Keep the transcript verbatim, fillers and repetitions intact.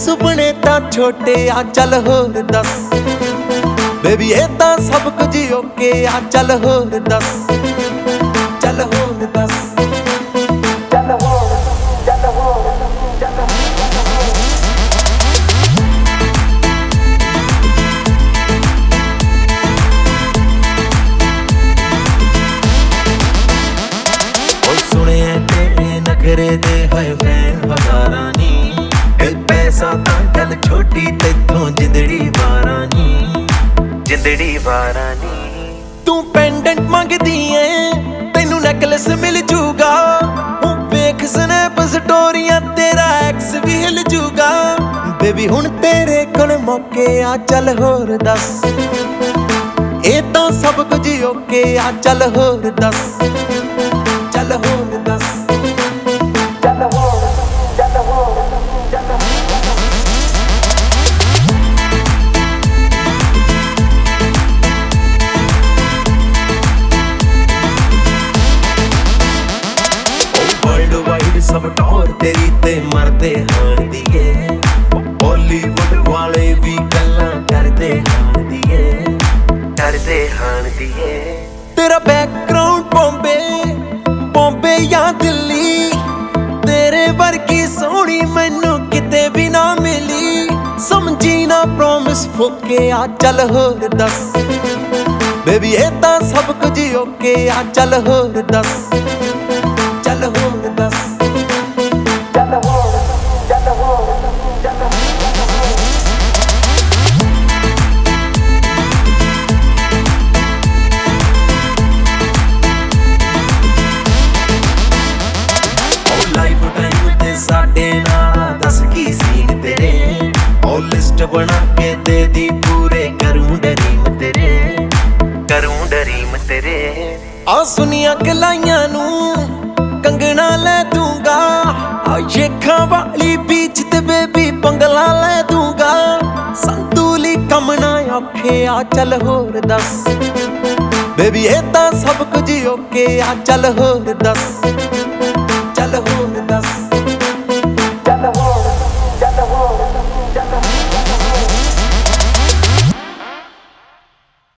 ਸੁਪਨੇ ਤਾਂ ਛੋਟੇ ਆ, ਚੱਲ ਹੋਰ ਦੱਸ ਬੇਬੀ ਇਹ ਤਾਂ ਸਭ ਕੁਝ ਓਕੇ ਆ, ਚੱਲ ਹੋਰ ਦੱਸ ਚੱਲ ਹੋਰ ਦੱਸ ਚੱਲ ਹੋਰ ਚੱਲ ਹੋਰ ਚੱਲ ਓਏ ਸੁਣਿਆ ਤੇਰੇ ਨਖਰੇ ਦੇ ਹੋਏ ਫੈਨ ਹਜ਼ਾਰਾਂ ਨੀ, ਇਹ ਪੈਸਾ ਤਾਂ ਗੱਲ ਛੋਟੀ ਤੈਥੋਂ ਜਿੰਦੜੀ ਵਾਰਾਂ ਨੀ, ਜਿੰਦੜੀ ਵਾਰਾਂ ਨੀ। ਤੂੰ ਪੈਂਡੈਂਟ ਮੰਗਦੀ ਏ ਤੈਨੂੰ ਨੈਕਲੈਸ ਮਿਲ ਜੂਗਾ, ਉਹ ਵੇਖ ਸਨੈਪ ਸਟੋਰੀਆਂ ਤੇਰਾ ਐਕਸ ਵੀ ਹਿਲ ਜੂਗਾ। ਬੇਬੀ ਹੁਣ ਤੇਰੇ ਕੋਲ ਮੌਕੇ ਆ, ਚੱਲ ਹੋਰ ਦੱਸ ਇਹ ਤਾਂ ਸਭ ਕੁਝ ਓਕੇ ਆ, ਚੱਲ ਹੋਰ ਦੱਸ ਚੱਲ ਹੋਰ ਦੱਸ ਚੱਲ ਹੋਰ ਚੱਲ ਹੋਰ ਚੱਲ ਵਰਲਡ ਵਾਈਡ ਸਭ ਟੌਰ ਤੇਰੀ ਤੇ ਮਰਦੇ ਹਾਣ ਦੀਏ, ਬਾਲੀਵੁੱਡ ਵਾਲੇ ਵੀ ਗੱਲਾਂ ਕਰਦੇ ਹਾਣ ਦੀਏ, ਕਰਦੇ ਹਾਣ ਦੀਏ। ਤੇਰਾ ਬੈਕਗ੍ਰਾਉਂਡ ਬੰਬੇ ਬੰਬੇ ਜਾਂ ਦਿੱਲੀ, ਤੇਰੇ ਵਰਗੀ ਸੋਹਣੀ ਮੈਨੂੰ ਕਿਤੇ ਵੀ ਨਾ ਮਿਲੀ। ਸਮਝੀ ਨਾ ਪ੍ਰੋਮਿਸ ਫੋਕੇ ਆ, ਚੱਲ ਹੋਰ ਦੱਸ ਬੇਬੀ ਇਹ ਤਾਂ ਸਭ ਕੁਝ ਓਕੇ ਆ, ਚੱਲ ਹੋਰ ਦੱਸ ਚੱਲ ਹੋਰ ਦੱਸ ਚੱਲ ਹੋਰ ਚੱਲ ਹੋਰ ਚੱਲ ਲਾਈਫ ਟਾਈਮ ਤੇ ਸਾਡੇ ਨਾਲ ਦੱਸ ਕੀ ਸੀਨ ਤੇਰੇ, ਉਹ ਲਿਸਟ ਬਣਾ ਕੇ ਦੇ ਦੀ ਪੂਰੇ ਕਰੂੰ ਡਰੀਮ ਤੇਰੇ, ਕਰੂੰ ਡਰੀਮ ਤੇਰੇ। ਆ ਸੁਨੀਆਂ ਕਲਾਈਆਂ ਨੂੰ ਕੰਗਣਾ ਲੈ ਦੂੰਗਾ, ਆ ਸ਼ੇਖਾਂ ਵਾਲੀ ਬੀਚ ਤੇ ਬੇਬੀ ਬੰਗਲਾ ਲੈ ਦੂੰਗਾ। ਸੰਤੂਲੀ ਕੰਮ ਨਾ ਔਖੇ ਆ, ਚੱਲ ਹੋਰ ਦੱਸ ਬੇਬੀ ਇਹ ਤਾਂ ਸਭ ਕੁਝ ਓਕੇ ਆ, ਚੱਲ ਹੋਰ ਦੱਸ